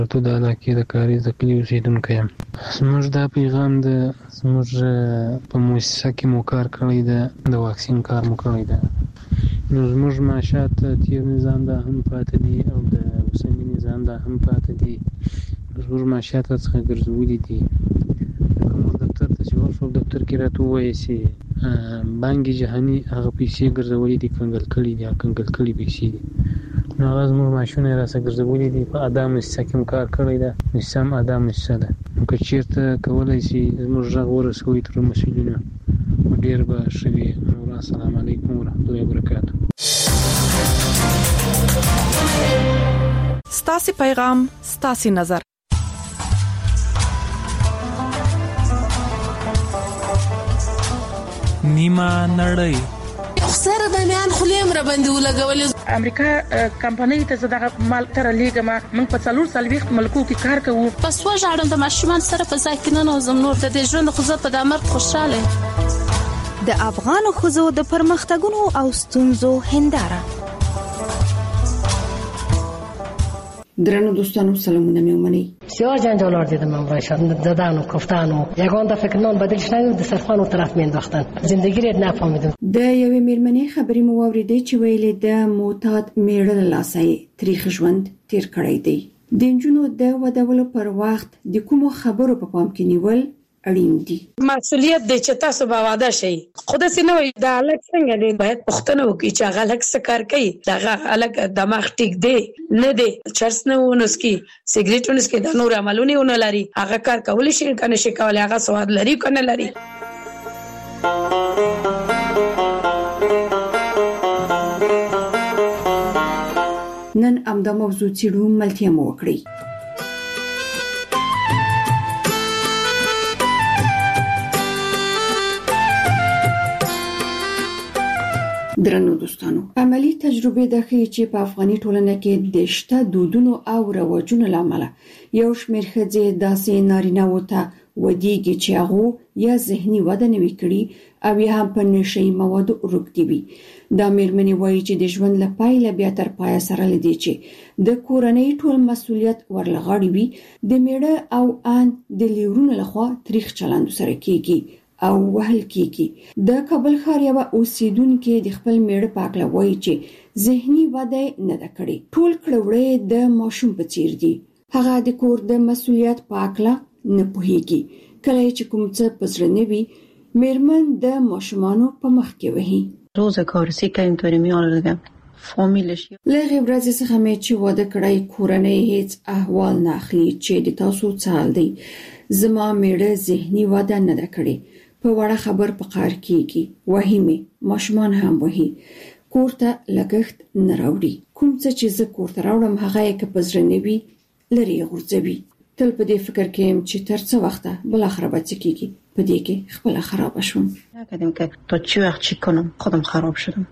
ته د علاقې د کاریز د کلي اوسېدونکی یم. زموږ دا پیغام د زموږ په مؤسسه کې مو کار کړی ده، د واکسین کار مو کړی ده. نو زموږ معاشات تیر نظام دا هم پاتې دي او د اوسني نظام دا هم پاتې دي. زموږ معاشات څخه ګرځولي دي. لکه موږ دفتر ته چې ورشو، دفتر کې راته ووایي چې بانک جهاني هغه پیسې ګرځولي دي، کنګل کړي دي، کنګل کړي پیسې دي. نو هغه زموږ معاشونه یې راسره ګرځولي دي. په ادا مؤسسه کې هم کار کړی ده، مؤسسه هم ادا مؤسسه ده. نو که چېرته کولی شي زموږ غږ ورسوي تر مسؤلینو، ډېر به ښه وي. السلام علیکم ورحمة الله وبرکاته. ستاسې پیغام، ستاسې نظر. نیمه نړۍ سره د میان خلیم را باندې ولګولې. امریکا کمپنۍ ته زداغه مال تر لیګما موږ په 440 ملکو کې کار کوو. پس وژاړم د ماشومان سره په ځای کې نه نوزم نور د دې ژوند خو زه په دامر خوشاله. د افغان ښځو د پرمختګونو او ستونزو هنداره. درنو دوستانو سلامونه میومنی. بسیار جنجالار دیدم من برایشان زدن و کفتن و یگان دفعه که نان بدلش نگید دسترخوان رو طرف مینداختن. زندگی رو نفهمیدم. د یوې میرمنې خبرې مو واورېدې چې ویلې د معتاد میړه له لاسه تاریخ ژوند تیر کړی دی. د نجونو د ودولو پر وخت د کومو خبرو په پام کې نیول اړین دي. مسؤلیت د چې تاسو به واده شي. خود سينو د الګ څنګه دی باید پښتنه وکړي چې هغه الګ څه کار کوي، دغه الګ دماغ ټیک دی نه دی، چرس نه ونسکي، سیګریټ ونسکي، د نور عملونه ونه لري، هغه کار کولی شي کنه شي کولای، هغه سواد لري کنه لري. نن امدا موضوع چیرو ملتیا مو وکړي. درنو دوستانو، عملی تجربه ده چې په افغاني ټولنه کې د شته دودونو او رواجونو لامل یو شمېر ښځې داسې نارینه وته ودیږي چې هغه یا ذهني وده نه وي کړي او یا هم په نشي موادو روږدي وي. دا میرمنې وایي چې د ژوند له پایله بیا تر پایه سره لدی چې د کورنۍ ټول مسؤلیت ورلغړی وي، د میړه او ان د لیورونو لخوا تاریخ چلند سره کیږي او وهل کیږي. د کابل ښار یو اوسیدونکو د خپل میړه پاکله وایي چې ذهني وده نه ده کړې، ټول کړوړې د ماشوم په څیر دي. هغه د کور د مسؤلیت پاکله نه پوهیږي. کله چې کوم څه پزړه نه وي، میرمن د ماشومانو په مخ کې وهي. روزگارسی که اینطوری میاره فامیلش لغه ورځې څخه مې چې واده کړی کورنۍ هیڅ احوال نه اخلي چې د تاسو څال دی. زما میړه ذهني وده نه ده کړې، په وړه خبر په قار کېږي، وهمه ماشومان هم وهي، کورته لګښت نه راوړي. کوم څه چې زه کورته راوړم هغه یې که پزړه نه وي لري غورځوي. تل په دې فکر کې يم چې تر څه وخته بل اخره به څه کېږي. په دې کې خپل خراب شوم. نکردم که تا چی وقت چی کنم خودم خراب شدم.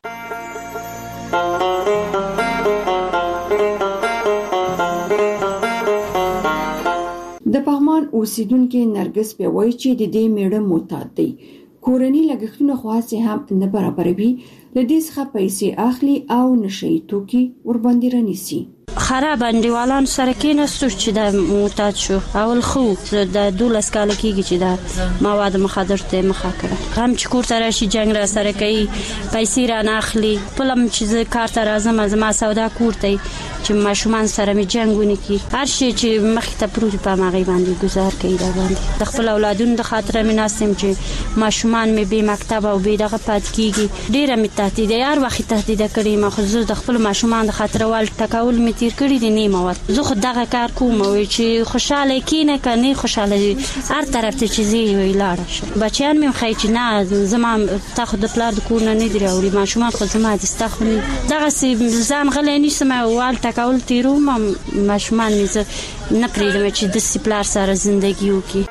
د پغمان اوسیدونکو نرګس په وایي چې د دې میړه معتاد دی. کورنۍ لګښتونه خاصه هم نه برابروي، لدې څخه پیسې اخلي او نشي توکي ور باندې رانیسي. خراب انډیوالان سره کېناستو چې د معتاد شو. اول خو د 12 کال کېږي چې د مواد مخدر ته مخه کړ. هم چې کور ته راشي جنگ را سره کوي، پیسې را نه اخلي. پلم چې کار ته راځم زما سودا کور ته چې ماشومان سره می جنگونه کی، هر شي چې مخ ته پروت په ماغي باندې گزار کوي. دا باندې د خپل اولادونو د خاطر می ناستم چې ماشومان می به مکتب او به دغه پات کیږي. ډیره می تهدید هر وخت تهدید کړي. ما خو زه د خپل ماشومان د خاطر وال ټکاول می تیر کړی دي نیمه وخت. زه خو دغه کار کوم او چې خوشاله کینه کني خوشاله هر طرف ته چیزي ویلار شه. بچیان می خای چې نه زما تاخو د پلار د کور نه نه دی راوړي، ماشومان خو زما د استخو دغه سي ځان غلې نشم وال ټکاول تیرو ماشومان می زه نه پریدم چې د سپلار سره زندگی وکي.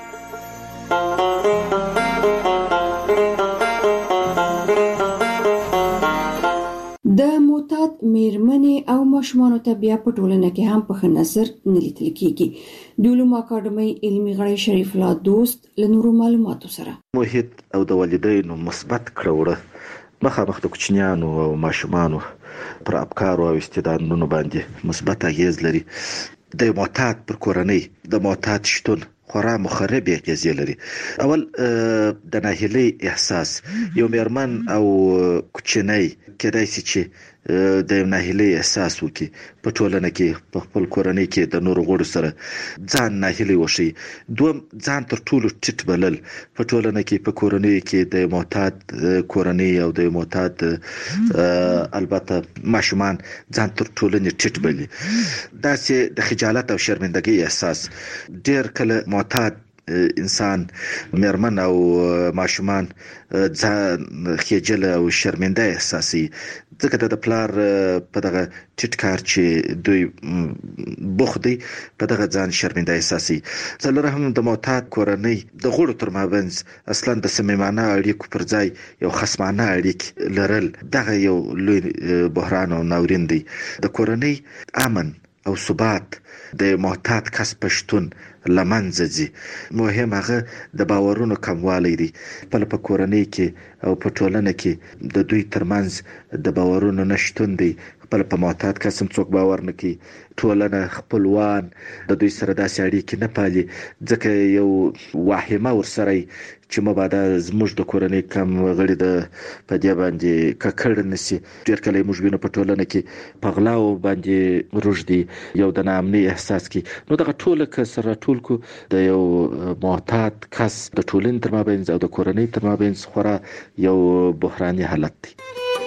د معتاد میرمنې او ماشومانو ته بیا په ټولنه کې هم په ښه نظر نه لیدل کېږي. د علومو اکاډمۍ علمي غړی شریف الله دوست له نورو معلوماتو سره محیط او د والدینو مثبت کړوړه مخامخ د کوچنیانو او ماشومانو پر افکار او استعدادونو باندې مثبت اغیز لري. د معتاد پر کورنۍ د معتاد شتون خورا مخربې اغیزې لري. اول د ناهیلۍ احساس، یو مېرمن او کوچنی کېدای شي چې د ناهیلۍ احساس وکړي په ټولنه کې، په خپل کورنۍ کې د نورو غړو سره ځان ناهیلۍ وشي. دوم، ځان تر ټولو ټیټ بلل په ټولنه کې، په کورنۍ کې د معتاد کورنۍ او د معتاد البته ماشومان ځان تر ټولنې ټیټ بلي. داسې د خجالت او شرمندګۍ احساس. ډېر کله معتاد انسان، مېرمن او ماشومان ځان خجل او شرمنده احساسي، ځکه د پلار په دغه ټیټ کار چې دوی بوخت دي په دغه ځان شرمنده احساسي. څلورم، د معتاد کورنۍ د غړو تر مابینځ اصلا د صمیمانه اړیکو پر ځای یو خصمانه اړیکې لرل، دغه یو لوی بحران او ناورین دی. د کورنۍ امن او ثبات د معتاد کس پښتون لمنځه ځي. مهم هغه د باورونو کموالی دی. په کورنۍ کې او په ټولنه کې د دوی ترمنځ د باورونو نشتون دی. خپل په معتاد کس هم څوک باور نه کوي. ټولنه خپلوان د دوی سره داسې اړیکې نه پالي، ځکه یو واهمه ورسره چې مبادا زموږ د کورنۍ کم غړي د په دې باندې ککړ نشي. ډېر کله موږ وینو په ټولنه کې په غلاو باندې روږدي، یو د ناامنۍ احساس کوي. نو دغه ټول سره ټول کو د یو معتاد کس د ټولنې تر مابینځ او د کورنۍ تر مابینځ خورا یو بحراني حالت دی.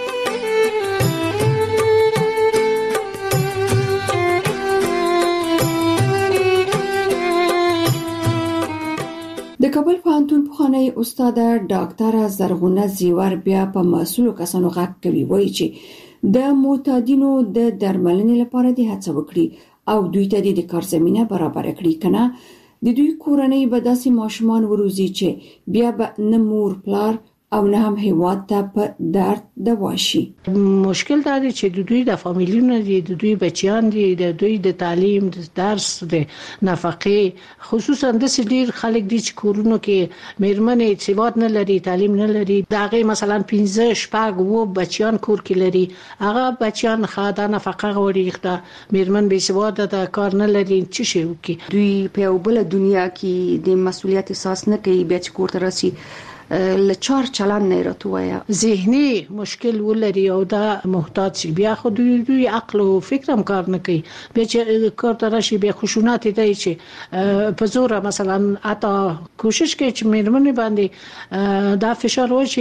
د کابل پوهنتون پخوانی استاد ډاکټر زرغونه زیور بیا په مسؤلو کسانو غږ کوي، وایي چې د معتادینو د درملنې لپاره د هڅه وکړي او دوی ته د کار زمينه برابر کړي، کنه د دوی کورنۍ به داسې ماشومان وروزي چې بیا به نه مور پلار او نه هم هیواد ته په درد دوا شي. مشکل دا دی چې د دوی د فامیلونو دي، د دوی بچیان دي، د دوی د تعلیم، د درس، د نفقې، خصوصا د ډیر خلک دي چې کورونو کې میرمنې سواد نه لري، تعلیم نه لري. دا غي مثلا 15 شپږ وو بچیان کور کې لري، هغه بچیان خاطر نفقه غوړي، دا میرمن به سواد د کار نه لري، چې شي وکي. دوی په بل دنیا کې د مسؤلیت احساس نه کوي، بیا چې کور ته راسي لچار چلن نه راتویا، ذهني مشکل ولري او دا محتاج شي. بیا خو دوی عقل او فکر هم کار نه کوي. بیا چې کار ته راشي بیا خشونت دی چې په زور مثلا اته کوشش کوي چې میرمنې باندې دا فشار وشي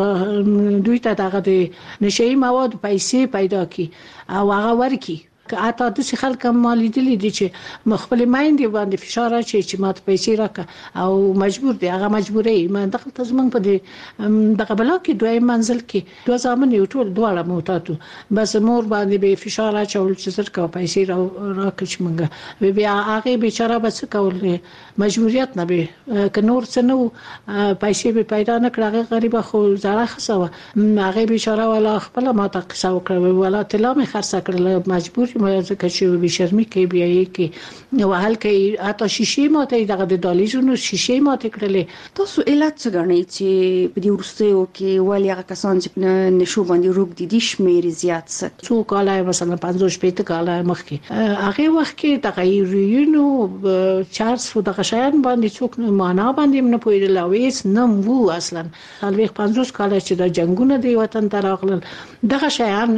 چې دوی ته دغه د نشي مواد پیسې پیدا کړي او هغه ورکړي. که اته د خلک مالی دي چې مخبل مایندې باندې فشار راچي چې ماته پیسې راکړه او مجبور دي، هغه مجبورې ما دغه تزمن په دې دغه بلا کې دوی منزل کې دوه ځامن یو ټول دواړه موتاتو، بس مور باندې به فشار راچول چې زرکه پیسې راکړي چې منګه بیا هغه بیچاره بس کول مجبوریت نه به ک نور څه نو پیسې به پیدا نه کړه، غریب خو زړه خسوه هغه بیچاره ولا خپل ماته قصه وکړه ولا تلا مې خرڅ کړل، مجبور ځکه چې به شرمې کې بیا یې کې نو حل کې اته شیشې ماته دغه د دالیزونو شیشې ماته کړلې. تاسو علت څه غنئ چې په دې ورستیو کې ولی هغه کسان چې نشو باندې روغ دي شمیر زیات څه څو کاله مثلا 50 کاله مخکې هغه وخت کې تغیرونو چارس و دغه شیان باندې څوک معنا باندې نه پوهیدل او هیڅ نه وو اصلا. الوی 50 کاله چې د جنگونو دی وطن ته راغلل دغه شیان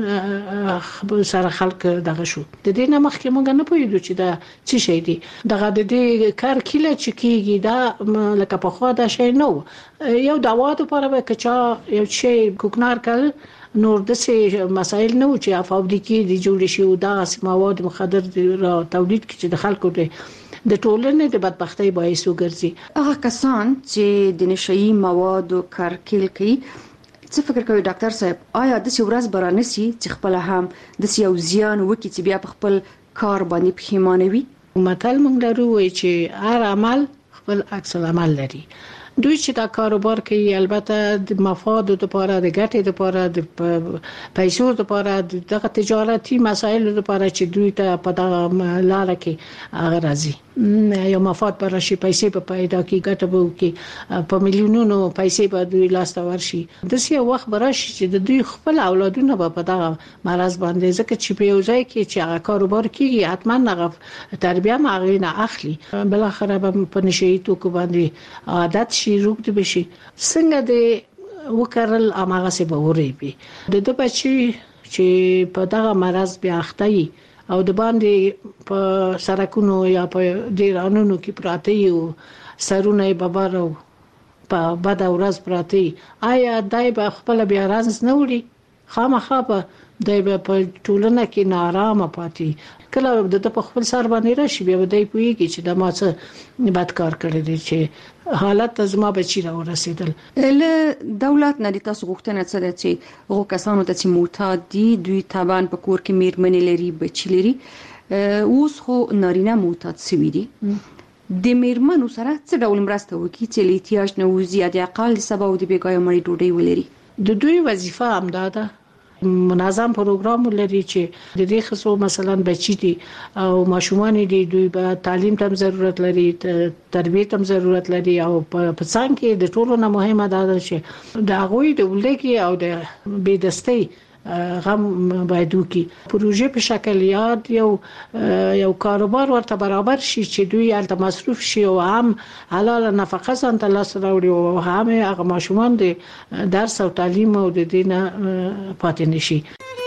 سره خلک دغه شو. د دې نه مخکې موږ نه پوهیدو چې دا څه شي دی. دغه د دې کار کله چې کیږي دا لکه په خوا دا شی نو یو دوا د لپاره به کچا یو شی کوکنار کړ نور د څه مسائل نه و چې فابریکې د جوړ شي او دا مواد مخدر را تولید کړي د خلکو د ټولنې د بدبختۍ باعث وګرځي. هغه کسان چې د نشئی مواد کارکل کوي څه فکر کوي ډاکټر صاحب، آیا د ورځ برانسي چې خپل هم د یو زیان وکړي چې بیا په خپل کار باندې پښیمانه وي؟ متل موږ لرو چې هر عمل خپل عکس العمل لري. دوی چې دا کاروبار کوي البته د مفاد لپاره د ګټې لپاره د پیسو لپاره د تجارتي مسایل لپاره چې دوی ته په دغه لار کې راځي یو مفاد پر شي پیسې په پیدا کې ګټه به وکړي په میلیونونو پیسې به دوی لاس ته ورشي د څه وخت براشي چې د دوی خپل اولادونه به په دغه مرز باندې ځکه چې په یو ځای کې چې هغه کاروبار کوي حتما هغه تربیه ماغینه اخلي بل اخر به په نشي توکو باندې عادت شي روغ دي بشي څنګه د وکړل اماغه سه به وري د بچي چې په دغه مرز بیا اخته او د باندې په سرکونو یا په ډیرانونو کې پراته یو سرونه ببارو په بد ورځ پراته آیا دای په خپل بیا راز نه وړي خامخا په دای په ټولنه کې نارامه پاتې کله د په خپل سر باندې راشي بیا دای پويږي چې د ماڅه بد کار کړی دی چې حالت زما بچی را ورسېدل له دولت نه د تاسو غوښتنه څه ده چې هغه کسانو ته چې معتاد دي دوی تابان په کور کې میرمنې لري بچی لري اوس خو نارینه معتاد سوي دي د میرمنو سره څه ډول مرسته وکړي چې احتیاج نه وزي د اقل سبا او د بیګای مړی ډوډۍ ولري د دوی وظیفه هم ده منظم پروګرام لري چې د دې خصو مثلا بچی دي او ماشومان دي دوی به تعلیم ته ضرورت لري تربیه ته ضرورت لري او په څنګه کې د ټولو نه مهمه ده چې د هغوی د ولګي او د بيدستي غم باید وکي پروژه په شکل یاد یو کاروبار ورته برابر شي چې دوی الته مصروف شي او هم حلال نفقه ځان ته لاس راوړي او هم هغه ماشومان د درس او تعلیم او د دینه پاتې نشي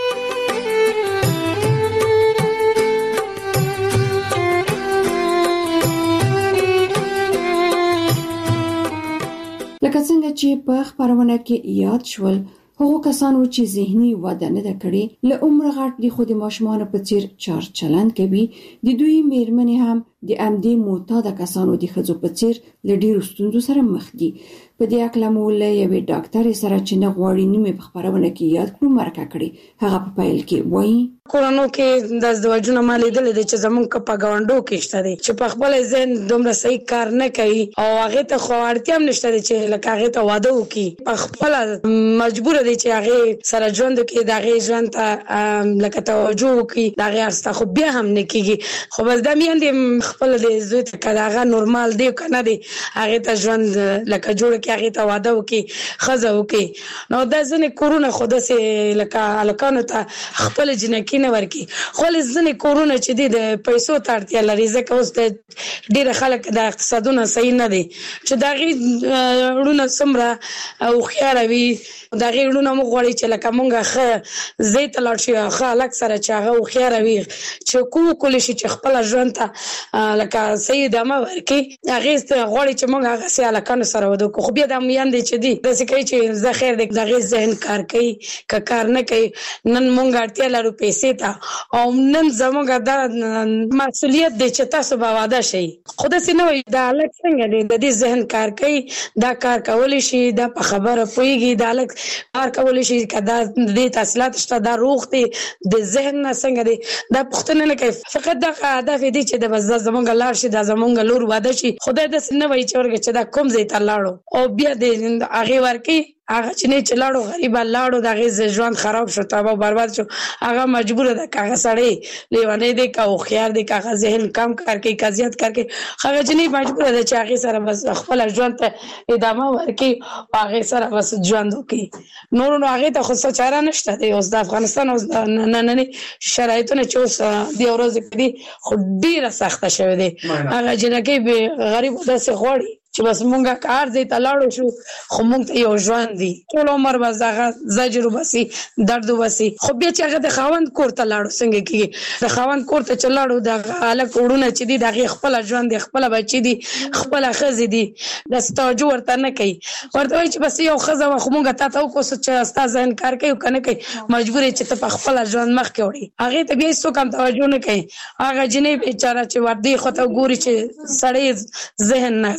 لکه څنګه چې په خبرونه کې یاد شول هغه کسانو چې ذهني وده نه ده کړې له عمر غټ دي خو د ماشومان په څیر چار چلند کوي د دوی میرمنې هم د امدې معتاد کسانو د خزو په څیر لډیر ستونزو سره مخ دي په دې اکل مولا یوې ډاکټر سره چې نه غواړي نیمه په خبرونه کې یاد کړو مرکه کړي هغه په پایل کې وایي کورونو کې د زوجونو مالې دل دي چې زمونږ په گاونډو کې شته دي چې په خپل ځین دومره صحیح کار نه کوي او هغه ته خو اړتیا هم نشته چې لکه هغه ته واده وکړي په خپل مجبور دي چې هغه سره ژوند کوي د هغه ژوند ته لکه توجه وکړي د هغه ارسته خو بیا هم نه کیږي خو بس د میاندې خپل د زوی ته کړهغه نورمال دی کنه دی هغه ته ژوند لکه جوړ کې هغه ته واده وکړي خزه وکړي نو د ځنې کورونه خود سه لکه الکانو ته خپل جنکی نه ورکی خو لزنې کورونه چې دي د پیسو تړتیا لري ځکه اوس د ډیر خلک د اقتصادونه صحیح نه دي چې دا غي ورونه سمره او خيار وي دا غي ورونه مغوړي چې لکه مونږه زیت لاړ شي خلک سره چې هغه خيار وي چې کول شي چې خپل ژوند ته لکه سید ما ورکی هغه غوړي چې مونږ هغه سي الکان سره ودو خو بیا د میاندې چې دي د سکه چې زه خیر د غي ذهن کار کوي کار نه کوي نن مونږ اړتیا لرو پیسې او نن زموږه د مسؤلیت د چې تاسو به واده شي خود سي نو د الک څنګه د دې ذهن کار کوي دا کار کول شي دا په خبره پويږي د الک کار کول شي کدا د تحصیلات شته دا روغ دي د ذهن څنګه دي دا پښتنه نه کوي فقط د هدف دي چې د بس زموږه لار شي د زموږه لور واده شي خدای د سنه وای چې ورګه چې دا کوم ځای ته لاړو او بیا د هغه ورکی هغه چې نه چلاړو غریب لاړو دغه ژوند خراب شو تباہ برباد شو هغه مجبور ده کاغه سړی لیوانه دي کا او خيار دي کاغه ذهن کم کرکې کزیات کرکې هغه چې نه مجبور ده چې هغه سره بس خپل ژوند ته ادامه ورکړي هغه سره بس ژوند وکړي نور نو هغه ته خو څه چاره نشته دی اوس د افغانستان اوس نه شرایطونه چې اوس دی ورځ کې خو ډیره سخته شوه دي هغه جنکه به غریب داسې غوړي چې بس مونږه کار دې تلاړو شو خو مونږ ته یو ژوند دی ټول عمر بزغه زجر وبسي درد وبسي خو بیا چې هغه د خاوند کور ته لاړو څنګه کیږي د خاوند کور ته چلاړو د الک وړونه چې دی د خپل ژوند دی خپل بچی دی خپل خزي دی د ستاجو ورته نه کوي ورته وای چې بس یو خزه خو مونږه ته کو چې استاد ځین کار کوي کنه کوي مجبور چې ته په خپل ژوند مخ کې وړي هغه ته بیا څه کم توجه نه کوي هغه جنې بیچاره چې وردی خو ته ګوري چې سړی ذهن نه ضعیف دی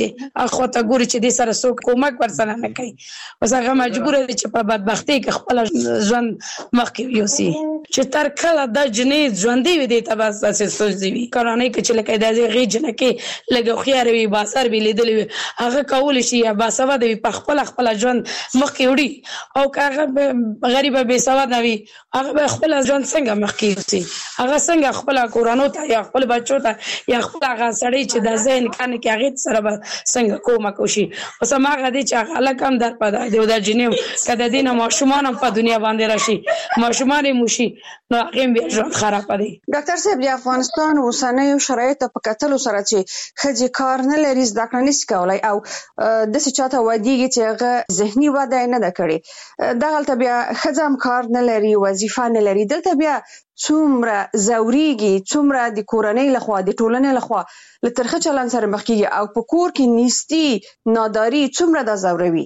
اخو ته ګوري چې د سره څوک کومک ورسره نه کوي اوس هغه مجبور دي چې په بدبختی کې خپل ژوند مخکې یوسي چې تر کله د جنې ژوندې وي د تباس تاسو سوځي وي کورانه کې چې لکه د غي جن کې لګو خيار وي باسر به لیدلې هغه کول شي یا باسواد وي په خپل ژوند مخکې وړي او هغه غریب به سواد وي هغه خپل ژوند څنګه مخکې یوسي هغه څنګه خپل کورانو ته یا خپل بچو ته یا خپل هغه سړی چې د ذهن کانه کې هغه سره څنګه کومک وشي اوس هغه دي چې هغه لکم در پد دی د جنې کده دینه ماشومان په دنیا باندې راشي ماشومان موشي نو هغه به ژوند خراب دي ډاکټر صاحب د افغانستان اوسنۍ شرایط په کتلو سره چې خځې کار نه لري زده کړه نشي کولای او د څه چاته ودیږي چې هغه ذهني وده نه ده کړې دغلته بیا خځم کار نه لري وظیفه نه لري دلته بیا څومره زوريږي څومره د کورنۍ لخوا د ټولنې لخوا لترخه چلن سره مخ کیږي او په کور کې نیستی ناداری څومره د زوروي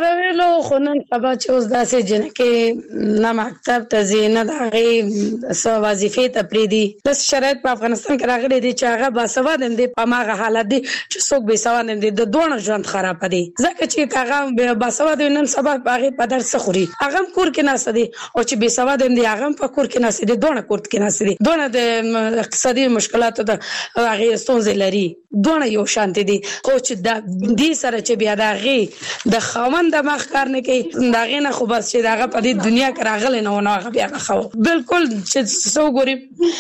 له خنن سبا چې اوس داسې جن کې نه مکتب ته زینه دغه سو وظیفه ته پریدي د شرایط په افغانستان کې راغلي دي چې هغه باسواد هم دي په ماغه حالت دي چې څوک به سواد هم دي د دوه ژوند خراب دي ځکه چې هغه باسواد نن سبا هغه په درس خوري هغه کور کې ناس دي او چې به سواد هم دي هغه په کور کې ناس دي دوه کور کې ناس دي دوه د اقتصادي مشکلاتو د هغه ستونزې لري دوه یو شانت دي خو چې د دې سره چې بیا دغه د خوند مخ کار نه کوي دغه نه خو بس چې دغه په دې دنیا کې راغلی نه هغه بیا خو بالکل چې سو ګوري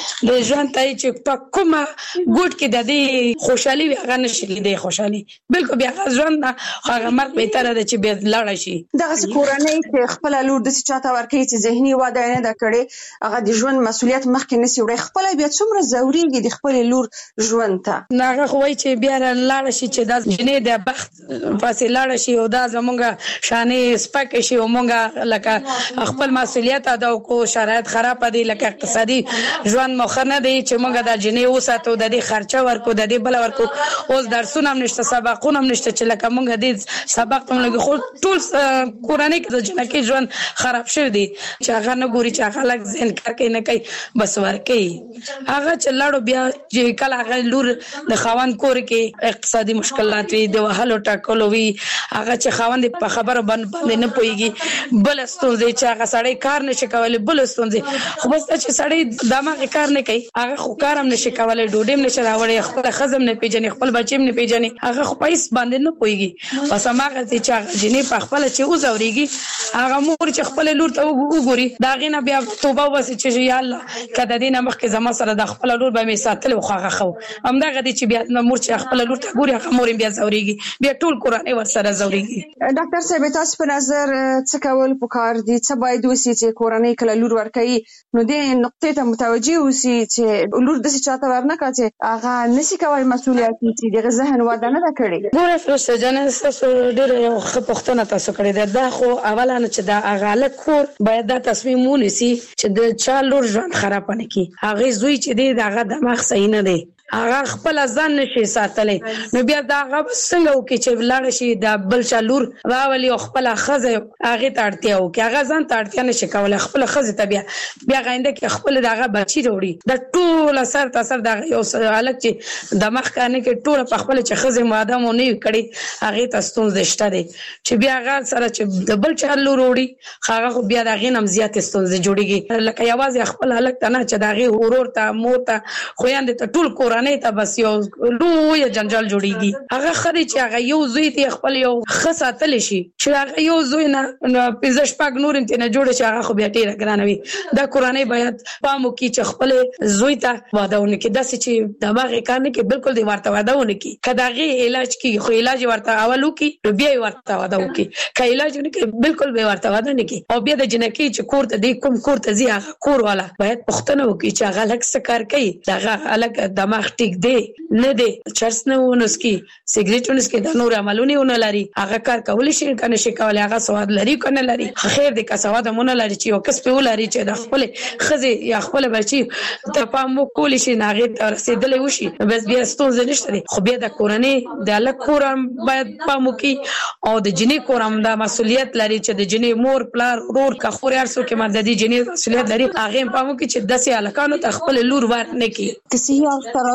د ژوند ته چې په کومه ګډ کې د دې خوشحالي هغه نشي لیدې خوشحالي بالکل بیا ژوند هغه مرګ به تر د چې به لاړ شي دغه کورنۍ چې خپل لور د چاته ورکړي چې ذهني واده نه دا کړي هغه د ژوند مسؤلیت مخکې نسی وړي خپل بیا څومره زوريږي د خپل لور ژوند ته هغه خو وای چې بیا لاړ شي چې د جنې د بخت فاصله لاړ شي او دا زمونږ شانې سپک شي او مونږه لکه خپل مسؤلیت ادا کو شرایط خراب دي لکه اقتصادي ژوند مخ نه دی چې مونږه د جنې وساتو د دې خرچه ورکو د دې بل ورکو اوس درسونه هم نشته سبقونه هم نشته چې لکه مونږه دې سبق هم لګي خو ټول کورنۍ کې د جنکې ژوند خراب شوی دی چې هغه نه ګوري چې هغه لګ ځین کار کوي نه کوي بس ورکي هغه چې لاړو بیا چې کله هغه لور د خاوند کور کې اقتصادي مشکلات وي د وهلو ټاکلو وي هغه چې خاوند په خبره باندې نه پويږي بل ستونزې چې هغه سړی کار نشي کولای بل ستونزې خو بس چې سړی دماغ کار نه کوي هغه خو کار هم نشي کولای ډوډۍ نشي راوړي خپل خزم نه پیژني خپل بچیم نه پیژني هغه خو پیس باندې نه پويږي بس هغه چې جنې په خپل چې وزوريږي هغه مور چې خپل لور ته وګوري دا غینه بیا توبه وسه چې یا الله کده دینه مخکې زما سره د خپل لور به می ساتل خو هغه خو همدغه دي چې بیا مور چې خپل لور ته ګوري هغه مور بیا زوريږي بیا ټول کورنۍ ور سره زوريږي ډاکټر صاحب تاسو په نظر څه کول پکار دي څه باید وسی چې کورنۍ کله لور ورکړي نو دې نقطې ته متوجي وسی چې لور د څه چاته ورنکړي چې هغه نسی کوي مسؤلیت چې دغه ذهن وده نه کړي ګوره فلسفه جنس تاسو ډېر یو خپختنه تاسو کړی دا خو اوله چې دا هغه کور باید دا تصمیم ونیسي چې د چا لور ژوند خراب نه کی هغه زوی چې دی دغه دماغ صحیح نه دی هغه خپل ځان نشي ساتلې نو بیا دا هغه څنګه وکي چې لاړ شي د بل چا لور راولي خپل خزه هغه تړتیا وکي هغه ځان تړتیا نشي کولای خپل خزه ته بیا غینده کې خپل دغه بچی وروړي د ټول اثر تاثر د یو الګ چې دماغ کانه کې ټول په خپل چې خزه ماده مونږ نه کړي هغه تاسو زشته دي چې بیا هغه سره چې د بل چا لور وروړي هغه بیا دغه نم زیات ستونزې جوړيږي لکه یوازې خپل الګ ته نه چې دغه ورور ته مور ته خويند ته ټول نه ته بس یو لوی جنجال جوړیږي هغه خري چې هغه یو زوی ته خپل یو خصاتل شي چې هغه یو زوی نه پزش پاک نور انت نه جوړ شي هغه خو بیا ډیره ګرانوي دا کورانه باید پامو کی چې خپل زوی ته وادهونه کې داسې چې دماغ کانه کې بالکل دی ورته وادهونه کې کداغه علاج کی خو علاج ورته اولو کې بیا ورته وادهو کې ک علاج نه کې بالکل به ورته وادهونه کې او بیا د جنکی چې کور ته دی کوم کور ته زی هغه کور والا باید پښتنه وکي چې هغه لک سکار کوي دغه الګ دماغ ټیک دی نه دی چرس نه ونسکی سیګریټ ونسکی د نور عملونه ونه لري هغه کار کول شي کنه شي کولای هغه سواد لري کنه لري خیر دی که سواد مونږ لري چې یو کس په ولري چې د خپل خزي یا خپل بچي ته پام کول شي ناغه رسیدلې وشي بس بیا ستونزه نشته دي خو بیا د کورنۍ د الګ کورم باید پام وکي او د جنې کورم د مسؤلیت لري چې د جنې مور پلار ورور کا خوري ارسو کې مددي جنې مسؤلیت لري هغه پام وکي چې داسې الکانو ته خپل لور ور نه کی کسي او سره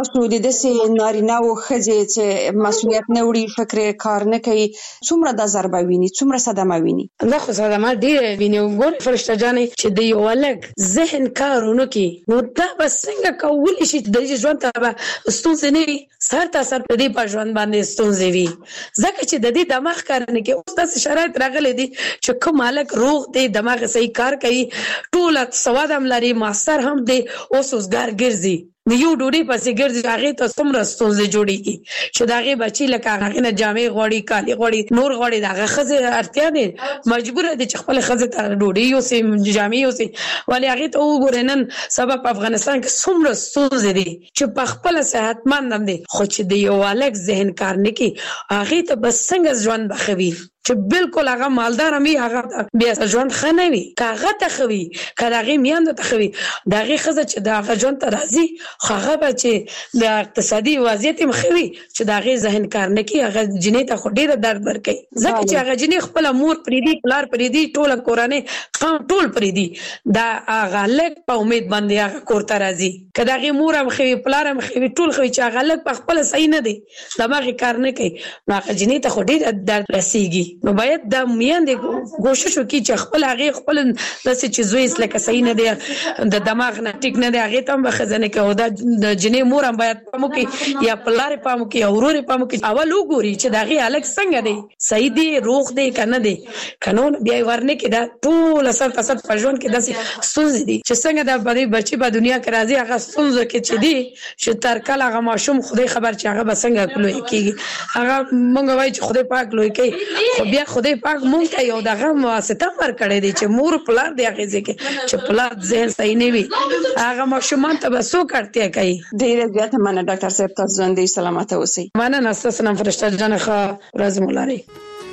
تاسو د داسې نارینه او ښځې چې مسؤلیت نه وړي فکر کار نه کوي څومره د ضربه ویني څومره صدمه ویني؟ دا خو صدمه ډېره ویني. وګورئ فرشته جانې چې د یو هلک ذهن کارونه کوي نو دا به څنګه کولی شي د دې ژوند ته به ستونزې نه وي سر ته سر په دې په ژوند باندې ستونزې وي ځکه چې د دې دماغ کار نه کوي. اوس داسې شرایط راغلی دي چې کوم هلک روغ دی دماغ صحیح کار کوي ټوله سواد هم لري ماستر هم دی اوس اوسګار ګرځي د یو ډوډۍ پسې ګرځي هغې ته څومره ستونزې جوړېږي چې د هغې بچي لکه هغې نه جامې غواړي کالي غواړي نور غواړي د هغه ښځې اړتیا دی مجبوره دی چې خپلې ښځې ته ډوډۍ یوسي جامې یوسي ولې هغې ته وګورئ نن سبا په افغانستان کې څومره ستونزې دي چې په خپله صحتمند هم دی خو چې د یو هلک ذهن کار نه کوي هغې ته به څنګه ژوند به ښه وي چې بالکل هغه مالدار هم وي هغه بیا ژوند ښه نه وي که هغه ته ښه وي که د هغې میندو ته ښه وي د هغې ښځه چې د هغه ژوند ته راځي خو هغه به چې د اقتصادي وضعیت هم ښه وي چې د هغې ذهن کار نه کوي هغه جنۍ ته خو ډېره درد ورکوي ځکه چې هغه جنۍ خپله مور پرېږدي پلار پرېږدي ټوله کورنۍ قوم ټول پرېږدي د هغه هلک په امید باندې هغه کور ته راځي که د هغې مور هم ښه وي پلار هم ښه وي ټول ښه وي چې هغه هلک په خپله صحیح نه دی دماغ یې کار نه کوي نو هغه جنۍ ته خو ډېره درد رسېږي نو باید د میندې کوشش وکړي چې خپل هغې خپل داسې چې زوی لکه صحیح نه دی د دماغ نه ټیک نه دی هغې ته هم به ښځه نه کوي او د جنۍ مور هم باید پام وکړي یا پلار یې پام وکړي یا ورور یې پام وکړي اول وګوري چې د هغې هلک څنګه دی صحیح دی روغ دی که نه دی که نو بیا یې ورنه کړي دا ټوله سر په سر په ژوند کې داسې ستونزې دي چې څنګه د بچي په دنیا کې راځي هغه ستونزو کې چې دي چې تر کله هغه ماشوم خدای خبر چې هغه به څنګه لوی کېږي هغه مونږ وایو چې خدای پاک لوی کوي خو بیا خدای پاک مونږ ته یو دغه واسطه ورکړی دی چې مور پلار دی هغې ځای کې چې پلار ذهن صحیح نه وي هغه ماشومان ته به څوک اړتیا کوي. ډېره زیاته مننه ډاکټر صاحب تاسو ژوندۍ سلامته اوسئ. مننه ستاسو نام فرشته جانه ښه ورځ مو لرئ.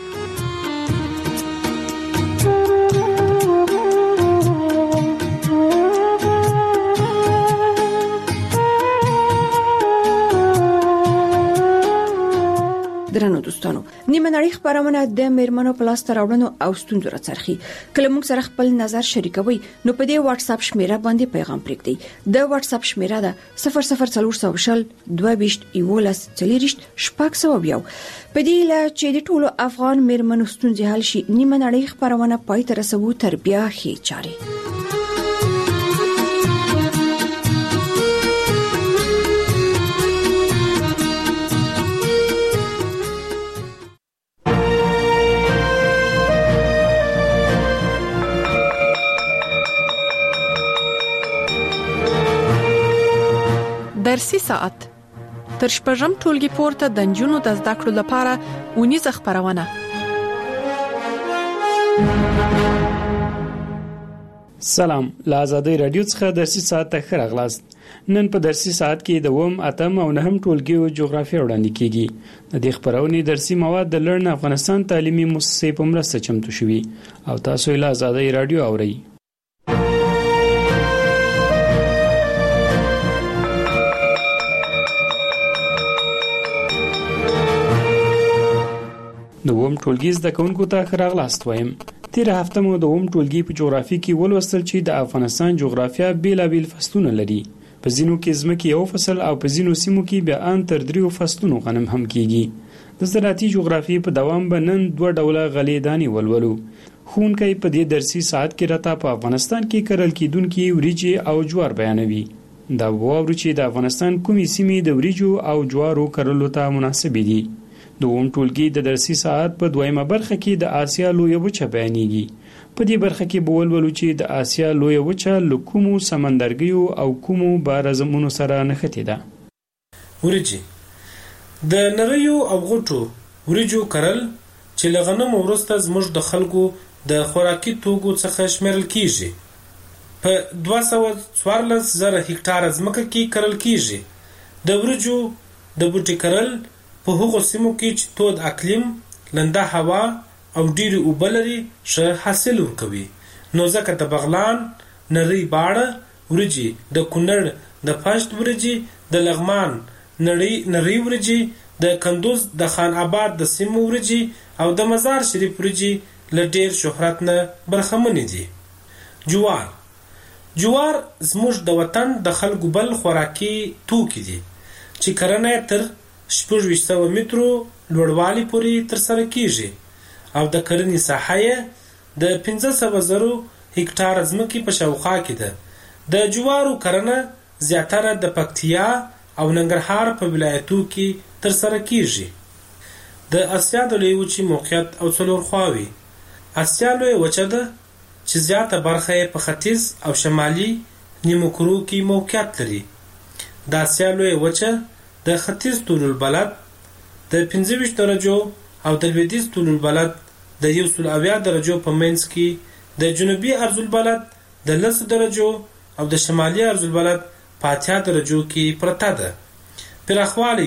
درنو دوستانو نیمه نړۍ خبرونه د میرمنو په لاس راوړنو او ستونزو راڅرخي کله موږ سره خپل نظر شریکوي نو په دې واتس اپ شمیره باندې پیغام پرېږدئ د واتس اپ شمیره ده 00400 22 11 40 شپږ په دې لا چې د ټولو افغان میرمنو ستونزې حل شي نیمه نړۍ خبرونه پای ته رسوي تر بیا هي چاري. درسي ساعت تر شپږم ټولګي پورته د نجونو د زده کړو لپاره ونیزه خبرونه. سلام، له آزادۍ رادیو څخه درسي ساعت ته ښه راغلاست. نن په درسي ساعت کې د 8 او 9 ټولګیو جغرافیه وړاندې کیږي. د دې خبرونې درسي مواد د لرن افغانستان تعلیمي مؤسسې په مرسته چمتو شوي او تاسو له آزادۍ رادیو اورئ. د ووم ټولګي زده کوونکو ته ښه راغلاست وایم. تیره هفته مو د ووم ټولګي په جغرافي کې ولوستل چې د افغانستان جغرافیا بیلابیل فصلونه لري. په ځینو کې ځمکې یو فصل او په ځینو سیمو کې بیا ان تر 3 فصلونو غنم هم کیږي. د زراعتي جغرافي په دوام به نن 2 ډوله غلې دانې ولولو. ښوونکی په دې درسي ساعت کې راته په افغانستان کې کرل کېدونکي وریجې او جوار بیانوي. دا واورو چې د افغانستان کومې سیمې د وریجو او جوارو کرلو ته مناسبې دي. د ووم ټولګي د درسي ساعت په دویمه برخه کې د آسیا لویه وچه بیانېږي. په دې برخه کې به ولولو چې د آسیا لویه وچه له کومو سمندرګیو او کومو بارزمونو سره نښتې ده. وریجې د نریو او غټو وریجو کرل چې له غنمو وروسته زموږ د خلکو د خوراکي توکو څخه شمیرل کیږي. په 214,000 هکټاره ځمکه کې کرل کیږي. د وریجو د بوټي کرل په هغو سیمو کې چې تود اقلیم، لنده هوا او ډیری اوبه لري ښه حاصل ورکوي. نو ځکه د بغلان، نری باړه وریجې، د کونړ د پشت وریجې، د لغمان نری وریجې، د کندوز د خان آباد د سیمو وریجې او د مزار شریف وریجې له ډیر شهرت نه برخمنې دي. جوار زموږ د وطن د خلکو بل خوراکي توکي دي. چې کرنه تر 2600 مترو لوړوالي پورې ترسره کیږي او د کرنې ساحه د 1500 هکټار ځمکې په شاوخوا کې ده. د جوارو کرنه زیاتره د پکتیا او ننګرهار په ولایتو کې ترسره کیږي. د اسیا د لوی وچې موقعیت او څلور خواوې. اسیا لوی وچه ده چې زیاته برخه یې په ختیځ او شمالي نیمو کرو کې موقعیت لري. د اسیا لوی وچه د ختیځ طول البلد د 25 درجو او د لویدیځ طول البلد د 170 درجو په منځ کې د جنوبي عرض البلد د 10 درجو او د شمالي عرض البلد په 80 درجو کې پرته ده. پراخوالی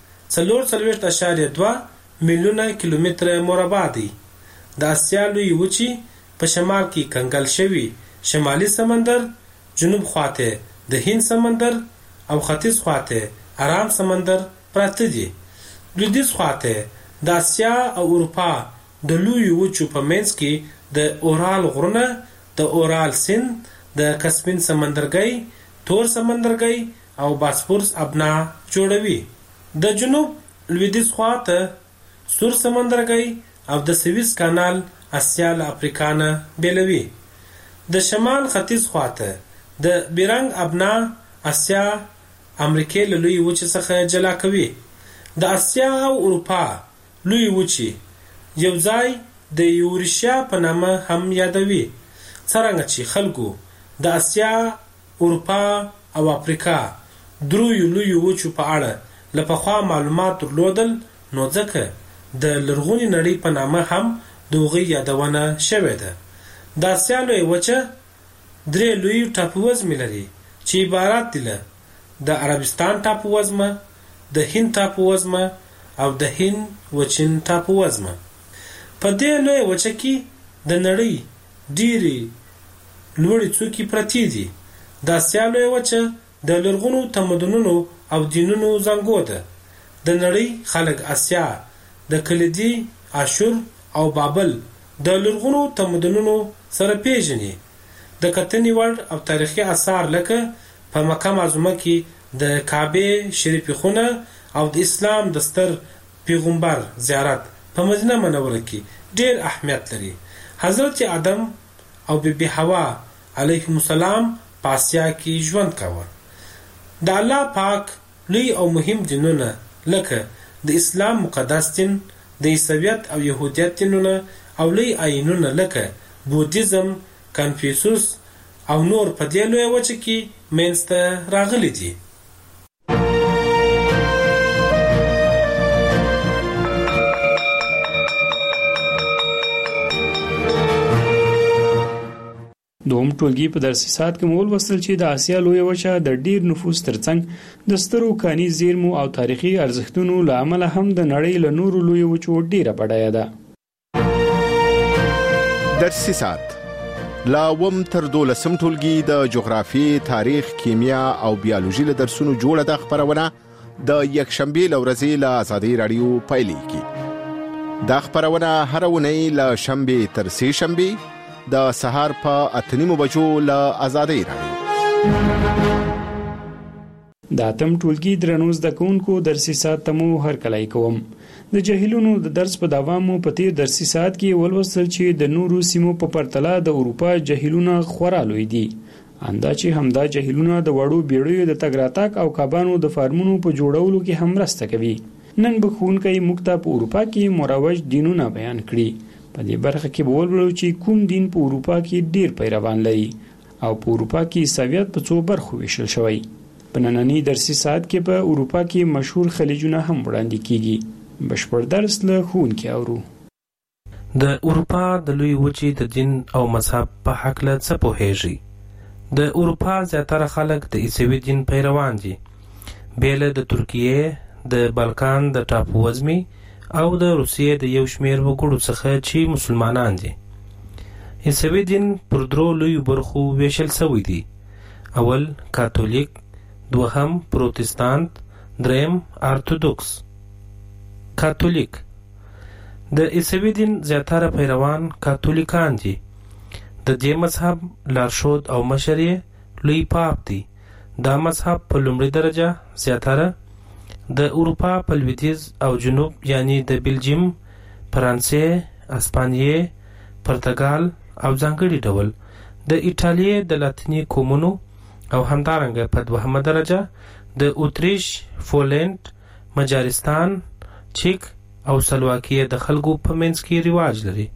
یې 4.2 میلیونه کیلومتره مربع دی. د اسیا لوی وچې په شمال کې کنګل شوی شمالي سمندر، جنوب خواته د هند سمندر او ختیځ خواته ارام سمندر پراته دي. لویدیځ خواته د اسیا او اروپا د لوی وچو په منځ کې د اورال غرونه، د اورال سیند، د کسپین سمندرګي، تور سمندرګي او باسفورس ابنا جوړوي. د جنوب لویدیځ خواته سور سمندرګي او د سویس کانال اسیا له افریقا نه بیلوي. د شمال ختیځ خواته د بیرنګ ابنا اسیا امریکا له لوی وچې څخه جلا کوي. د اسیا او اروپا لوی وچې یو ځای د یوریشیا په نامه هم یادوي. څرنګه چې خلکو د اسیا، اروپا او افریقا دریو لوی وچو په اړه له پخوا معلومات درلودل، نو ځکه د لرغونې نړۍ په نامه هم د هغوی یادونه شوې ده. د اسیا لوی وچه 3 لوی ټاپووزمې لري چې عبارت دي له د عربستان ټاپووزمه، د هند ټاپووزمه او د هند وچین ټاپووزمه. په دې لوی وچه کې د نړۍ ډېرې لوړې څوکې پرتې دي. د اسیا لوی وچه د لرغونو تمدنونو او دینونو زانګو ده. د نړۍ خلک اسیا د کلیدي، اشور او بابل د لرغونو تمدنونو سره پیژني. د کتنې وړ او تاریخي آثار لکه په مکه معظمه کې د کعبه شریفه خونه او د اسلام د ستر پیغمبر زیارت په مدینه منوره کې ډېر اهمیت لري. حضرت آدم او بیبي حوا علیهم السلام په اسیا کې ژوند کاوه. د الله پاک لوی او مهم دینونه لکه د اسلام مقدس دین، د عیسویت او يهودیت دینونه او لوی آیینونه لکه بودیزم، کنفیوسوس او نور په دې لوی وچه کې منځته راغلي دي. دوم ټولګي په درسي ساعت کې مول وصل چې د آسیا لوی وچه د ډیر نفوس ترڅنګ د سترو کاني زیرمو او تاریخي ارزښتونو له امله هم د نړۍ له نورو لوی وچو ډیره بډایه ده. درسي ساعت لا وم تر 12 ټولګي د جغرافي، تاریخ، کیمیا او بیولوژي له درسونو جوړه د خبرونه د یکشنبه لورځي له آزادۍ رادیو پایلې کی. دا خبرونه هر ونی له شنبه تر سه شنبه د سهار په 8:30 بجو له آزادۍ رادیو. د اتم ټولګي درنو زده کوونکو درسي ساعت تمو هر کلای کوم. د جهیلونو د درس په دوامو په تیر درسي ساعت کې ولوستل چې د نورو سیمو په پرتله د اروپا جهیلونه خورا لوی دي. اندا چې همدا جهیلونه د وړو بیړیو د تګ راتګ او کبانو د فارمونو په جوړولو کې هم مرسته کوي. نن به ښوونکی موږ ته په اروپا کې مروج دینونه بیان کړي. په دې برخه کې به ولولو چې کوم دین په اروپا کې ډیر پیروان لري او په اروپا کې عیسویت په څو برخو ویشل شوی. په نننی درسي ساعت کې په اروپا کې مشهور خلیجونه هم وړاندې کیږي. بشپړ درس له ښوونکي اورو. د اروپا د لوی وچې د دین او مذهب په حق له څه پوهیږي؟ د اروپا زیاتره خلک د عیسوي دین پیروان دي، بیل د ترکیه، د بالکان د ټاپووزمې او د روسیې د یو شمیر وګړو څخه چې مسلمانان دي. عیسوي دین پر 3 لویو برخو ویشل شوی دی. اول کاتولیک، دوهم پروتستانت، دریم ارتودوکس. کاتولیک د عیسوي دین زیاتره پیروان کاتولیکان دي. د دې مذهب لارښود او مشر یې لوی پاپ دی. دا مذهب په لومړي درجه زیاتره د اروپا په لویدیځ او جنوب یعنی د بلجیم، فرانسې، اسپانیې، پرتګال او ځانګړي ډول د ایټالیې د لاتینی قومونو او همدارنګه په دوهمه درجه د اتریش، پولند، مجارستان، چیک او سلواکیه د خلکو په منځ کې رواج لري.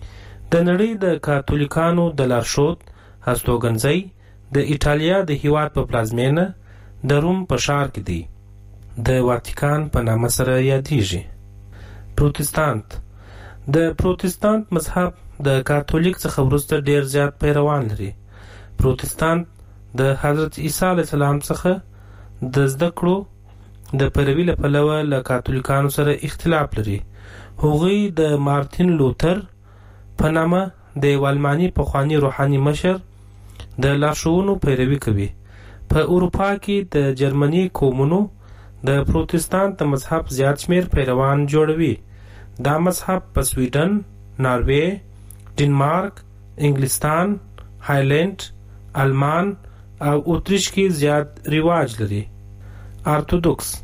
د نړۍ د کاتولیکانو د لارښود هستوګنځي د ایټالیا د هیواد په پلازمینه د روم په ښار کې دی. د واتیکان په نامه سره یادېږي. پروتستانت د پروتستانت مذهب د کاتولیک څخه وروسته ډیر زیات پیروان لري. پروتستانت د حضرت عیسی علیه السلام څخه د زده کړو د پیروي له پلوه له کاتولیکانو سره اختلاف لري. هغوی د مارتین لوتر په نامه د یو الماني پخواني روحاني مشر د لارښوونو پیروي کوي. په اروپا کې د جرمني قومونو د پروتستانت د مذهب زیات شمیر پیروان جوړوي. دا مذهب په سویډن، ناروې، ډنمارک، انګلستان، هایلند، آلمان او اتریش کې زیات رواج لري. ارتودوکس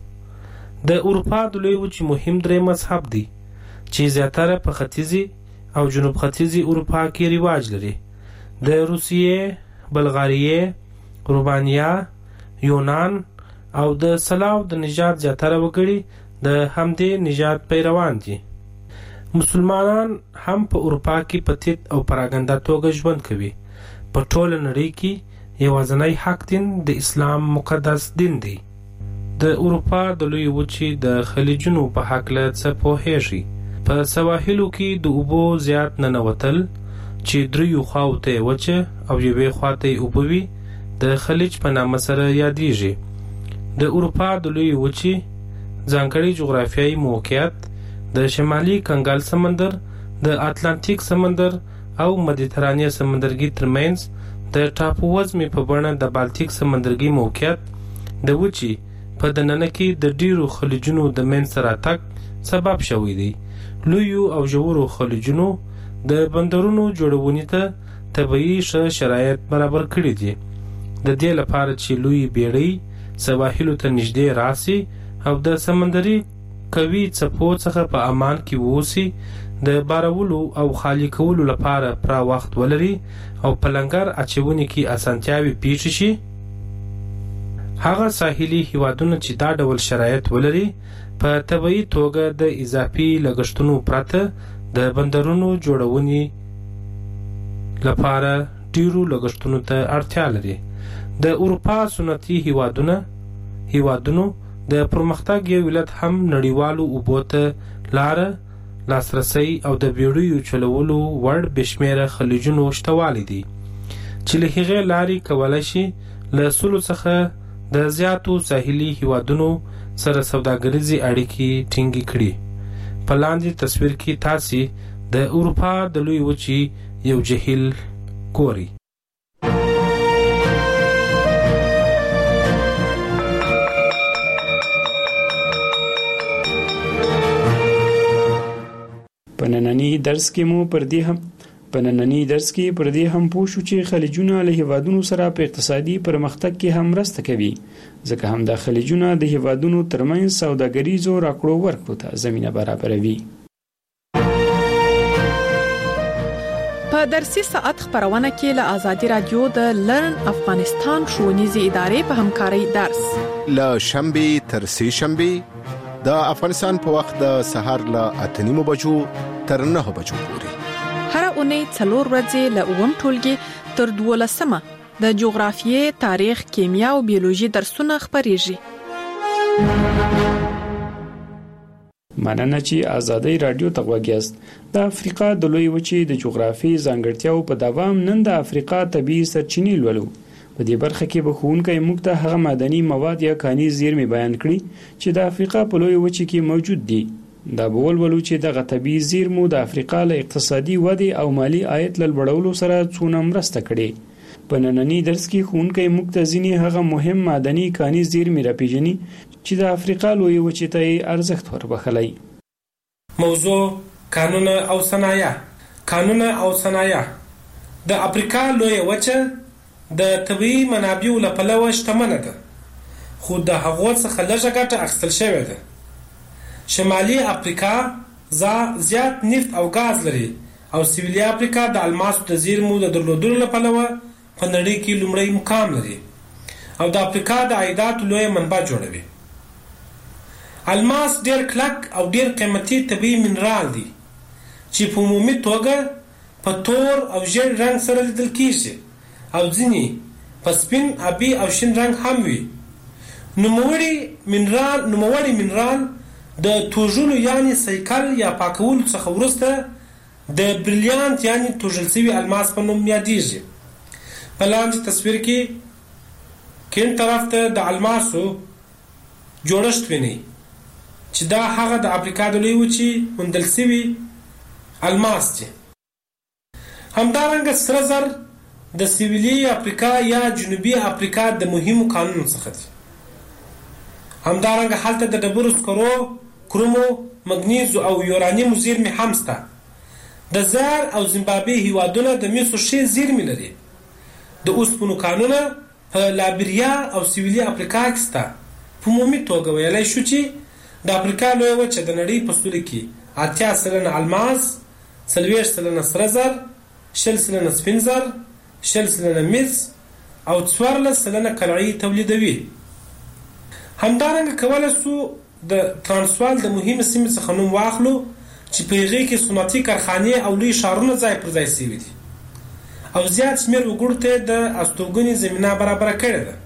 د اروپا د لوی وچې مهم درې مذهب دی چې زیاتره په ختیځي او جنوب ختیځي اروپا کې رواج لري. د روسیې، بلغاریې، رومانیا، یونان او د سلاو د نژاد زیاتره وګړي د همدې نژاد پیروان دي. مسلمانان هم په اروپا کې په تیت او پراګنده توګه ژوند کوي. په ټوله نړۍ کې یوازینی حق دین د اسلام مقدس دین دی. د اروپا د لوی وچې د خلیجونو په هکله څه پوهیږي؟ په سواحلو کې د اوبو زیات ننوتل چې دریو خواو ته وچه او یوې خوا ته اوبه وي د خلیج په نامه سره یادېږي. د اروپا د لوی وچې ځانګړی جغرافیایي موقعیت د شمالي کنګل سمندر، د اتلانتیک سمندر او مدیترانې سمندرګي ترمنځ د ټاپو وزمې په بڼه د بالتیک سمندرګي موقعیت د وچې په دننه کې د ډیرو خلیجونو د منځته راتګ سبب شوی دی. لویو او ژورو خلیجونو د بندرونو جوړونې ته طبیعي ښه شرایط برابر کړي دي. د دې لپاره چې لوی بیړۍ سواحلو ته نږدې راسي او د سمندري قوي څپو څخه په امان کې ووسي، د بارولو او خالي کولو لپاره پوره وخت ولري او په لنګر اچونې کې اسانتیاوې پیښ شي. هغه ساحلي هیوادونه چې دا ډول شرایط ولري په طبیعي توګه د اضافي لګښتونو پرته د بندرونو جوړونې لپاره ډیرو لګښتونو ته اړتیا لري. د اروپا سنتي هیوادونو د پرمختګ یو علت هم نړیوالو اوبو ته لاره، لاسرسی او د بیړیو چلولو وړ بشمیره خلیجونو شتوالی دي چې له هغې لارې کولی شي له 100 څخه د زیاتو ساحلي هیوادونو سره سوداګریزي اړیکې ټینګې کړي. په لاندې تصویر کې تاسې د اروپا د لوی وچې یو جهیل ګورئ. په نننی درس کې پر دې هم پوه شو چې خلیجونه له هیوادونو سره په اقتصادي پرمختګ کې هم مرسته کوي، ځکه هم دا خلیجونه د هیوادونو ترمنځ سوداګریزو راکړو ورکړو ته زمینه برابروي. په درسي ساعت خبرونه کې له آزادي رادیو د لرن افغانستان ښوونیزې ادارې په همکارۍ درس له شنبه تر سه شنبه د افغانستان په وخت د سهار له 8:30 بجو تر 9 بجو پورې. هر اونۍ 4 ورځې له 9 ټولګي تر 12 د جغرافیې، تاریخ، کیمیا او بیولوژي درسونه خبرېږي. مننه چې آزادۍ رادیو ته غوږ یاست. د افریقا د لوی وچې د جغرافیې ځانګړتیاو په دوام نن د افریقا طبیعي سرچینې لولو. په دې برخه کې به ښوونکی موږ ته هغه معدني مواد یا کاني زیرمې بیان کړي چې د افریقا په لوی وچې کې موجود دي. دا به ولولو چې دغه طبیعي زیرمو د افریقا له اقتصادي ودې او مالی عاید له لوړولو سره څونه مرسته کړې. په نننی درس کې ښوونکی موږ ته ځینې هغه مهم معدني کاني زیرمې راپېژني چې د افریقا لوی وچې ته یې ارزښت وربخلی. موضوع کانونه او صنایع. کانونه او صنایع د افریقا لوی وچه د طبیعي منابعو له پلوه شتمنه ده. خو د هغو څخه لږه ګټه اخیستل شوې ده. شمالي افریقا زیات نفت او ګاز لري او سویلي افریقا د الماسو د زیرمو د درلودلو له پلوه په نړۍ کې لومړی مقام لري او د افریقا د عایداتو لویه منبع جوړوي. الماس ډیر کلک او ډیر قیمتي طبیعي منرال دی چې په عمومي توګه په تور او ژیړ رنګ سره لیدل کیږي او ځینې په سپین، ابي او شین رنګ هم وي. نوموړی منرال د توژلو یعنی سایکل یا پاکولو څخه وروسته د بریلیانت یعنی توژل شوي الماس په نوم یادیږي. په لاندې تصویر کې کیڼ طرف ته د الماسو جوړښت وینئ چې دا هغه د افریقا د لویې وچې موندل شوي الماس دي. همدارنګه سره زر د سویلي افریقا یا جنوبي افریقا د مهمو کانونو څخه دي. همدارنګه هلته د ډبرو سکرو، کرومو، مګنیزو او یورانیمو زیرمې هم شته. د زار او زیمبابوې هیوادونه د مسو ښې زیرمې لري. د اوسپنو کانونه په لایبریا او سویلي افریقا کې شته. په عمومي توګه ویلی شو چې د افریقا لویه وچه د نړۍ په سطحه کې 80% الماس، 40% سره زر، 20% سپین زر، 20% مس او 14% قلعې تولیدوي. همدارنګه کولی شو د ترانسوال د مهمې سیمې څخه نوم واخلو چې په هغې کې صنعتي کارخانې او لوی ښارونه ځای پر ځای شوي دي او زیات شمېر وګړو ته د استوګنې زمینه برابره کړې ده.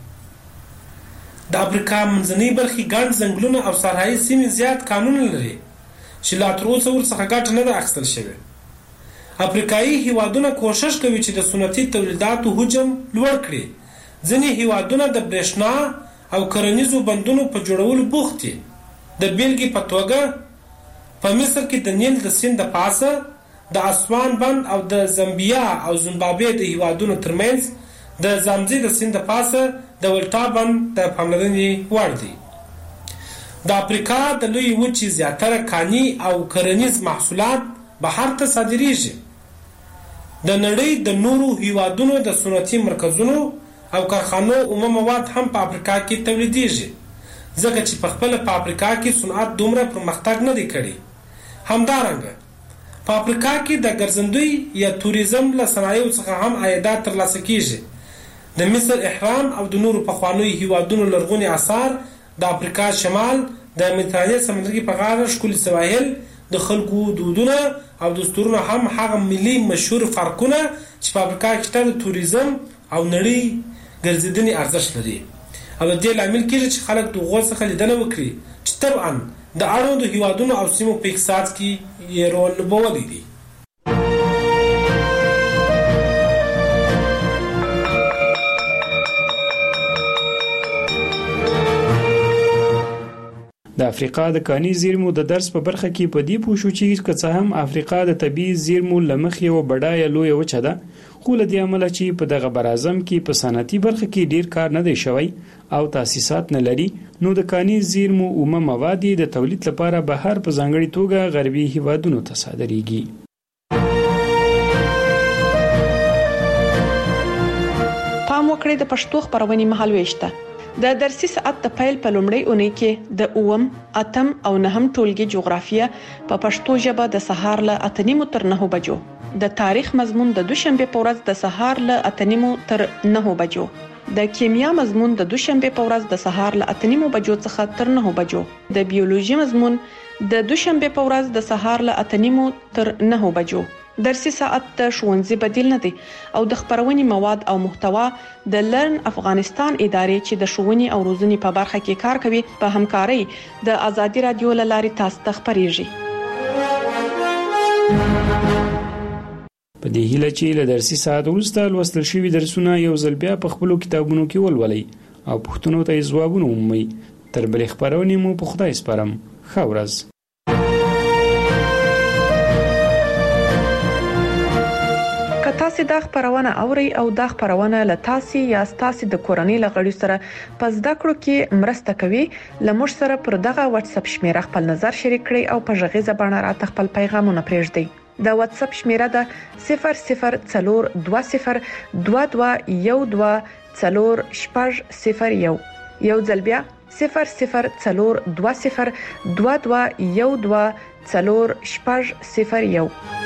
د افریقا منځنۍ برخې ګڼ ځنګلونه او صحرایي سیمې زیات کانونه لري چې لا تر اوسه ورڅخه ګټه نه ده اخیستل شوې. افریقایي هیوادونه کوښښ کوي چې د صنعتي تولیداتو حجم لوړ کړي. ځینې هیوادونه د برېښنا او کرنیزو بندونو په جوړولو بوخت دي. د بیلګې په توګه په مصر کې د نیل د سیند د پاسه د اسوان بند او د زامبیا او زیمبابوې د هیوادونو ترمنځ د زامزي د سیند د پاسه د ولټا بند د پاملرنې وړ دی. د افریقا د لویې وچې زیاتره کاني او کرنیز محصولات بهر ته صادریږي. د نړۍ د نورو هیوادونو د صنعتي مرکزونو او کارخانو عمومي مواد هم په افریقا کې تولیدیږي ځکه چې په خپله په افریقا کې صنعت دومره پرمختګ نه دی کړی. همدارنګه په افریقا کې د ګرځندوی یا توریزم له صنایعو څخه هم عایدات ترلاسه کیږي. د مصر اهرام او د نورو پخوانیو هیوادونو لرغوني آثار، د افریقا شمال، د مدیترانې سمندرګي په غاړه ښکلي سواحل، د خلکو دودونه او دستورونه هم هغه ملي مشهور فرقونه چې په افریقا کې شته د توریزم او نړۍ ګرځېدنې ارزښت لري او د دې لامل کېږي چې خلک د هغو څخه لیدنه وکړي چې طبعا د اړوندو هیوادونو او سیمو په اقتصاد کې یې رول لوبولی دی. د افریقا د کاني زیرمو د درس په برخه کې په دې پوه شو چې که څه هم افریقا د طبیعي زیرمو له مخې یوه بډایه لویه وچه ده، خو له دې امله چې په دغه براعظم کې په صنعتي برخه کې ډیر کار نه دی شوی او تاسیسات نه لري، نو د کاني زیرمو عمومي مواد د تولید لپاره بهر په ځانګړې توګه غربي هیوادونو ته صادریږي. پام وکړئ د پښتو خبرونې مهالويشته د درسي ساعت د پیل په لومړۍ اونۍ کې د 8، 8 او 9 ټولګي جغرافیه په پښتو ژبه د سهار له 8:30 تر 9 بجو، د تاریخ مضمون د دوشنبه په ورځ د سهار له 8:30 تر 9 بجو، د کیمیا مضمون د دوشنبه په ورځ د سهار له 8:30 بجو څخه تر 9 بجو، د بیولوژي مضمون د دوشنبه په ورځ د سهار له 8:30 تر 9 بجو. درسي ساعت د ښوونځي بدیل نه دی او د خبرونې مواد او محتوا د لرن افغانستان ادارې چې د ښوونې او روزنې په برخه کې کار کوي په همکارۍ د ازادي رادیو له لارې تاسو ته خبريږي. په دې هیله چې له درسي ساعت وروسته لوستل شوي درسونه یو ځل بیا په خپلو کتابونو کې ولولئ او پوښتنو ته یې ځوابونه ومومئ. تر بلې خپرونې مو په خدای سپارم. ښه ورځ. تاسو دا خبرونه اوري او دا خبرونه له تاسو یا تاسو د کورنۍ لغړی سره پس د کړو کې مرسته کوي. لمر سره پر دغه واتس اپ شمیره خپل نظر شریک کړئ او په ژغیزه باندې راته خپل پیغامونه پرېږدئ. د واتس اپ شمیره ده 004202212401. یو ځل بیا 0020221204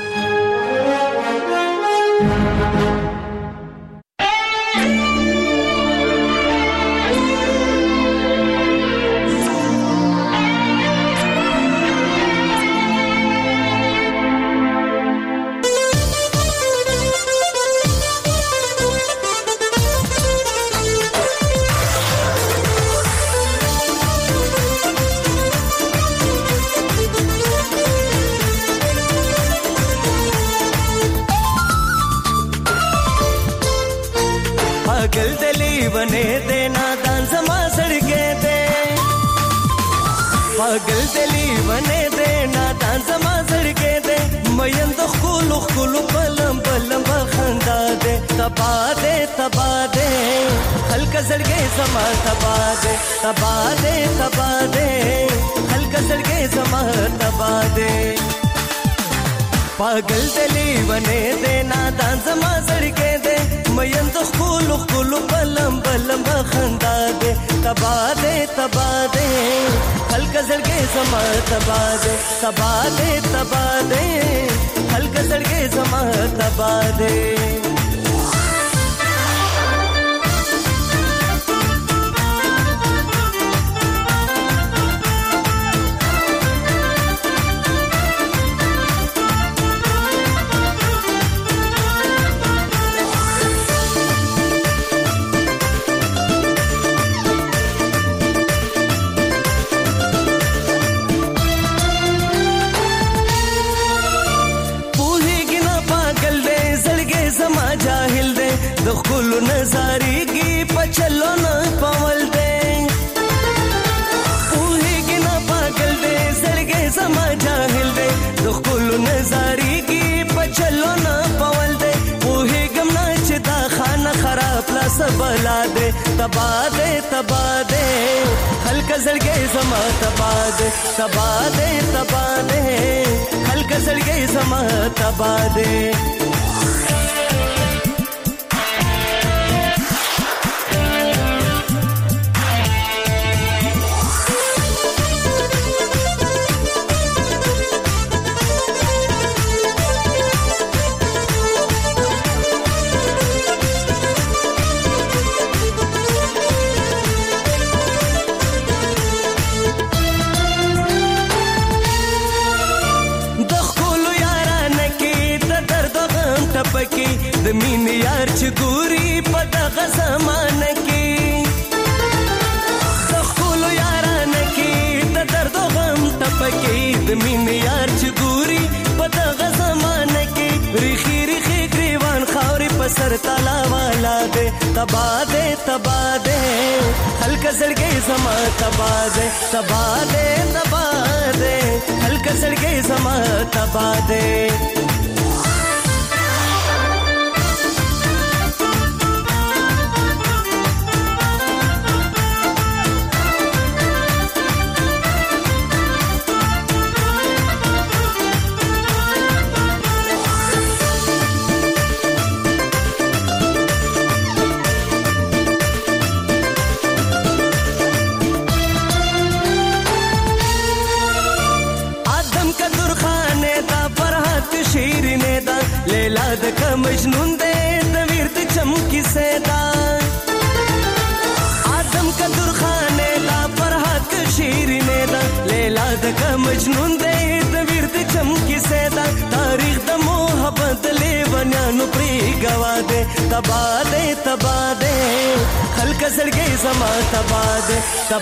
पागल दली बने दे नादान जमा सड़के दे मयन तो खुलु खुलु बलम बलम बखंदा दे तबा दे हल्का सड़के जमा तबा दे हल्का सड़के जमा तबा दे खुलु नजारी की पचलो न पवल दे पूही की न पागल दे सड़गे समा जाहिल दे तो खुलु नजारी की पचलो न पवल दे पूही गमना चिता खाना खराब ला सबला दे तबा दे हल्का सड़गे समा तबा दे हल्का सड़गे समा तबा दे टपकी د مين یار چګوري په دغه زمانه کې د خپل یارانه کې د درد غم टपकी د مين یار چګوري په دغه زمانه کې ریخي ریخي گریوان خاوري په سر تالا والا دے تبا دے هلکا زړګي زما تبا دے هلکا زړګي زما تبا دے د مجنون دے د ورد چمکی سیدا آدم کا درخانے دا فرحات شیرینه دا لیلا د مجنون دے د ورد چمکی سیدا تاریخ د محبت لیونانو پری گوا دے تبا دے हल्का सड़गे समा तबा दे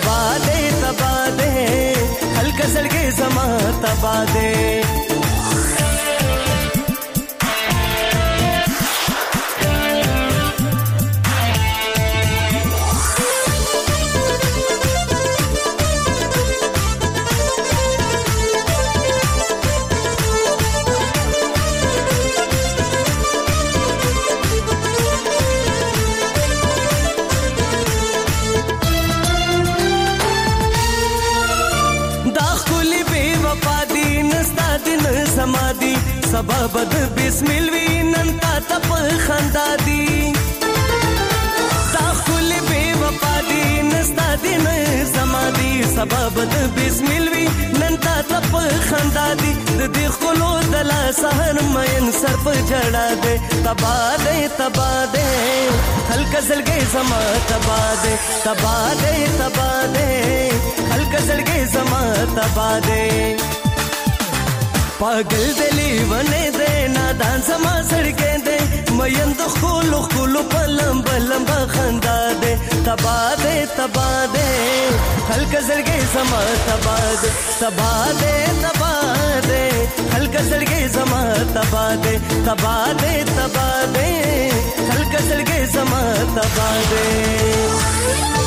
हल्का सड़गे समा तबा दे समाधि सबब د بسمل وینن تا تپ خندا دی تا خل بے وفا دی نستا دی سبب د بسمل وی نن تا تپ خندا دی د دې خلو د لا سحر مې سر په جړا دے تبا دے خلک زلګي زما تبا دے خلک زلګي زما تبا دے पागल दिली वने दे नादान समा सड़के दे मयंद खोलो पलम बलम खंदा दे तबा दे हल्का जलगे समा तबा दे हल्का जलगे समा तबा दे हल्का जलगे समा तबा दे